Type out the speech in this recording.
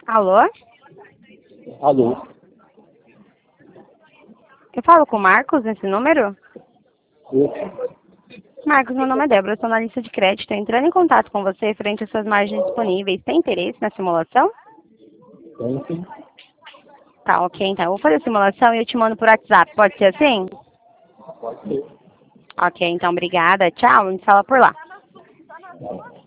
Alô? Alô? Eu falo com o Marcos nesse número? Oi? Marcos, meu nome é Débora, eu sou analista de crédito. Entrando em contato com você frente às suas margens disponíveis. Tem interesse na simulação? Tem sim. Tá, ok, então. Eu vou fazer a simulação e eu te mando por WhatsApp. Pode ser assim? Pode ser. Ok, então, obrigada. Tchau, a gente fala por lá.